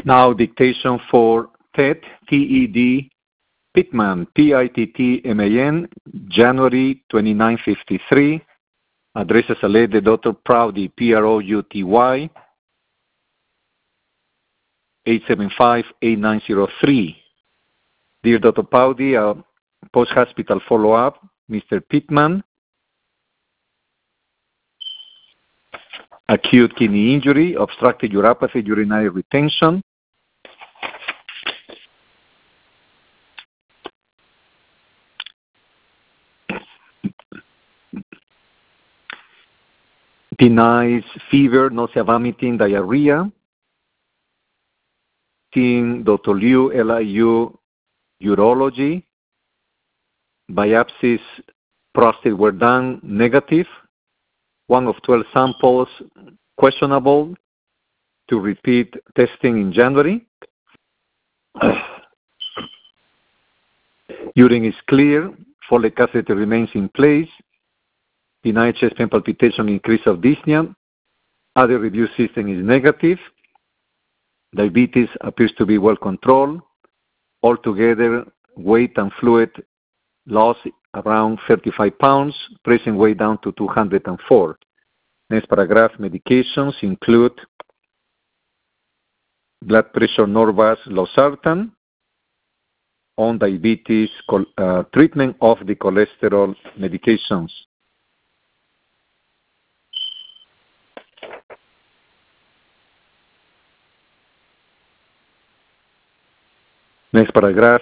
Now dictation for TED, T-E-D, Pittman, P-I-T-T-M-A-N, January 2953. Addresses a lady, Dr. Prouty, P-R-O-U-T-Y, 875-8903. Dear Dr. Prouty, post-hospital follow-up, Mr. Pittman, acute kidney injury, obstructive uropathy, urinary retention. Denies fever, nausea, vomiting, diarrhea. Seeing Dr. Liu, LIU, urology. Biopsies, prostate were done, negative. 1 of 12 samples, questionable. To repeat testing in January. Urine is clear. Folate catheter remains in place. Denied chest pain palpitation, increase of dyspnea. Other review system is negative. Diabetes appears to be well controlled. Altogether, weight and fluid loss around 35 pounds, present weight down to 204. Next paragraph, medications include blood pressure Norvasc, losartan, on diabetes, treatment of the cholesterol medications. Next paragraph.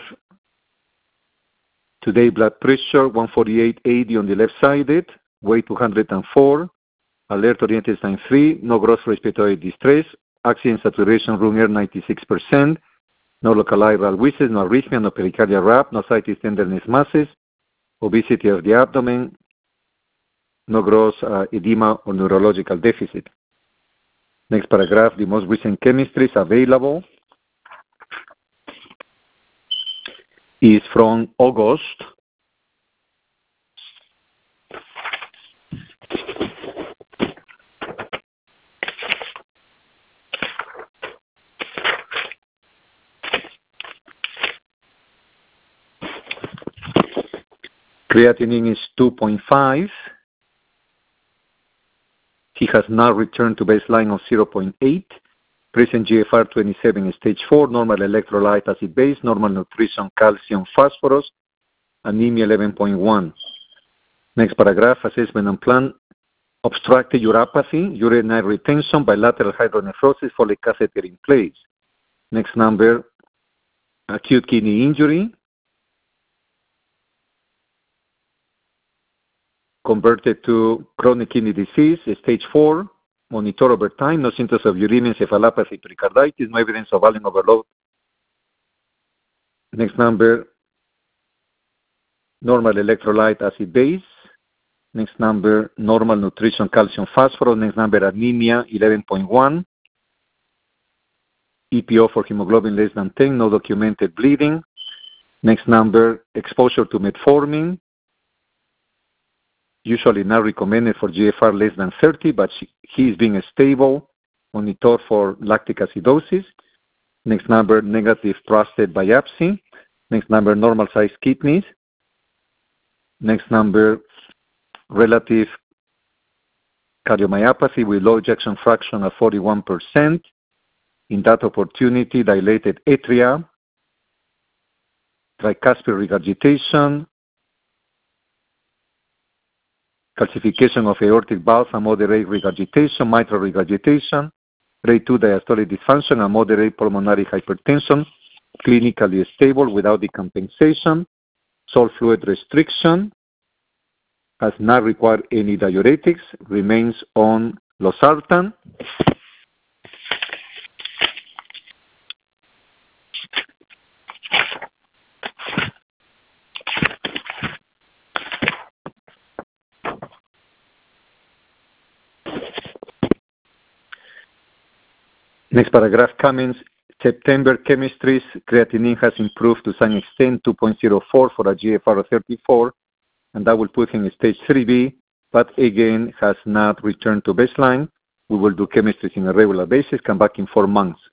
Today, blood pressure 148/80 on the left-sided, weight 204, alert-oriented sign 3, no gross respiratory distress, oxygen saturation room air 96%, no localized wheezes, no arrhythmia, no pericardial rap, no ascites, tenderness, masses, obesity of the abdomen, no gross edema or neurological deficit. Next paragraph, the most recent chemistries available is from August. Creatinine is 2.5. He has now returned to baseline of 0.8. Present GFR 27 stage 4, normal electrolyte acid base, normal nutrition calcium phosphorus, anemia 11.1. Next paragraph, assessment and plan. Obstructive uropathy, urinary retention, bilateral hydronephrosis, folate catheter in place. Next number, acute kidney injury, converted to chronic kidney disease, stage 4, monitor over time, no symptoms of uremia, encephalopathy, pericarditis, no evidence of volume overload. Next number, normal electrolyte acid base. Next number, normal nutrition calcium phosphorus. Next number, anemia 11.1. EPO for hemoglobin less than 10, no documented bleeding. Next number, exposure to metformin. Usually not recommended for GFR less than 30, but he is being stable. Monitor for lactic acidosis. Next number, negative prostate biopsy. Next number, normal sized kidneys. Next number, relative cardiomyopathy with low ejection fraction of 41%. In that opportunity, dilated atria, tricuspid regurgitation, calcification of aortic valve and moderate regurgitation, mitral regurgitation, grade 2 diastolic dysfunction and moderate pulmonary hypertension, clinically stable without decompensation, salt fluid restriction, has not required any diuretics, remains on losartan. Next paragraph, Cummins, September chemistries, creatinine has improved to some extent, 2.04 for a GFR of 34, and that will put him in stage 3B, but again has not returned to baseline. We will do chemistries on a regular basis, come back in 4 months.